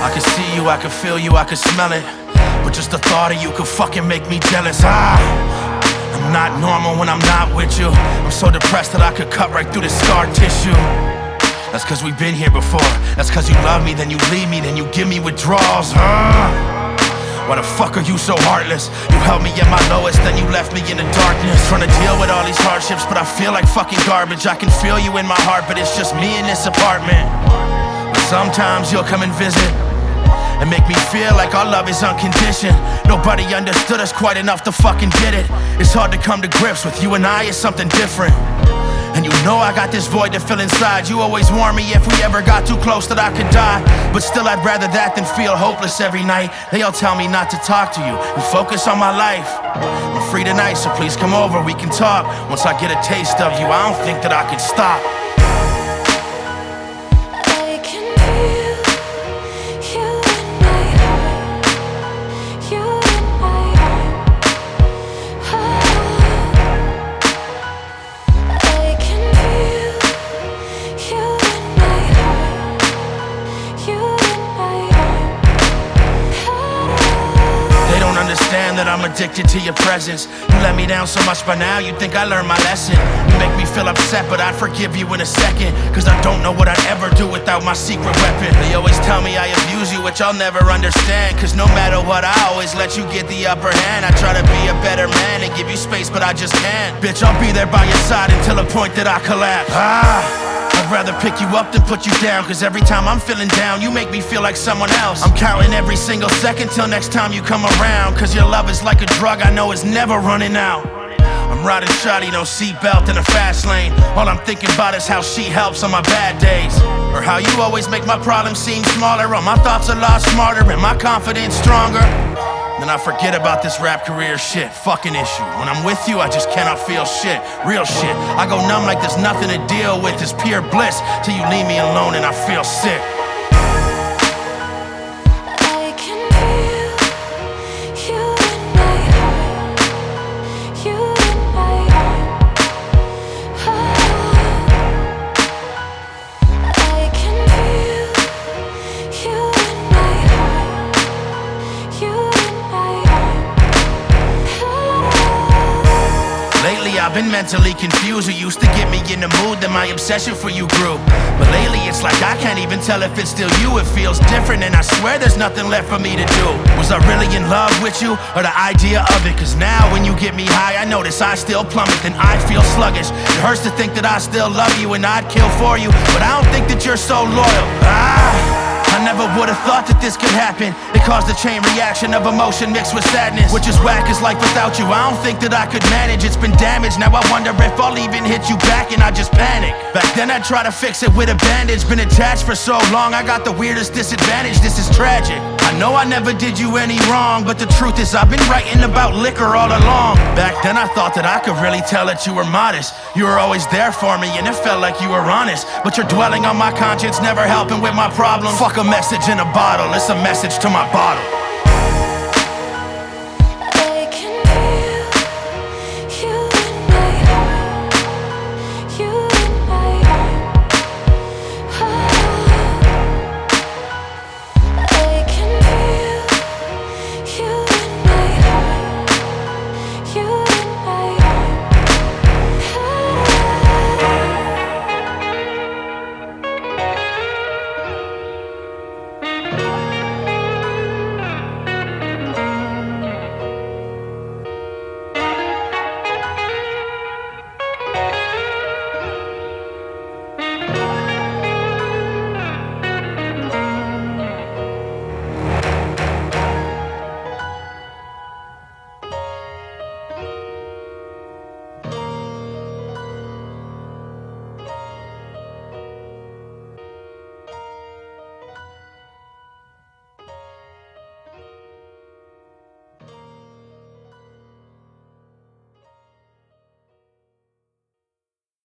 I can see you, I can feel you, I can smell it, but just the thought of you could fucking make me jealous. I'm not normal when I'm not with you. I'm so depressed that I could cut right through the scar tissue. That's cause we've been here before. That's cause you love me, then you leave me, then you give me withdrawals. Why the fuck are you so heartless? You held me at my lowest, then you left me in the darkness. Trying to deal with all these hardships, but I feel like fucking garbage. I can feel you in my heart, but it's just me in this apartment. But sometimes you'll come and visit and make me feel like our love is unconditioned. Nobody understood us quite enough to fucking get it. It's hard to come to grips with you and I is something different. And you know I got this void to fill inside. You always warn me if we ever got too close that I could die, but still I'd rather that than feel hopeless every night. They all tell me not to talk to you and focus on my life. I'm free tonight, so please come over, we can talk. Once I get a taste of you, I don't think that I could stop. That I'm addicted to your presence. You let me down so much by now, you think I learned my lesson. You make me feel upset, but I'd forgive you in a second, cause I don't know what I'd ever do without my secret weapon. They always tell me I abuse you, which I'll never understand, cause no matter what, I always let you get the upper hand. I try to be a better man and give you space, but I just can't. Bitch, I'll be there by your side until the point that I collapse. I'd rather pick you up than put you down, cause every time I'm feeling down, you make me feel like someone else. I'm counting every single second till next time you come around, cause your love is like a drug I know is never running out. I'm riding shoddy, no seatbelt in a fast lane. All I'm thinking about is how she helps on my bad days, or how you always make my problems seem smaller. All my thoughts a lot smarter and my confidence stronger. Then I forget about this rap career shit, fucking issue. When I'm with you, I just cannot feel shit, real shit. I go numb like there's nothing to deal with. It's pure bliss till you leave me alone and I feel sick. I've been mentally confused. You used to get me in the mood, then my obsession for you grew. But lately it's like I can't even tell if it's still you. It feels different and I swear there's nothing left for me to do. Was I really in love with you, or the idea of it? Cause now when you get me high, I notice I still plummet, then I feel sluggish. It hurts to think that I still love you and I'd kill for you, but I don't think that you're so loyal. I never would've thought that this could happen. It caused a chain reaction of emotion mixed with sadness, which is whack as life without you. I don't think that I could manage. It's been damaged, now I wonder if I'll even hit you back, and I just panic. Back then I'd try to fix it with a bandage. Been attached for so long, I got the weirdest disadvantage. This is tragic. I know I never did you any wrong, but the truth is I've been writing about liquor all along. Back then I thought that I could really tell that you were modest. You were always there for me and it felt like you were honest, but you're dwelling on my conscience, never helping with my problems. Fuck a message in a bottle, it's a message to my bottle.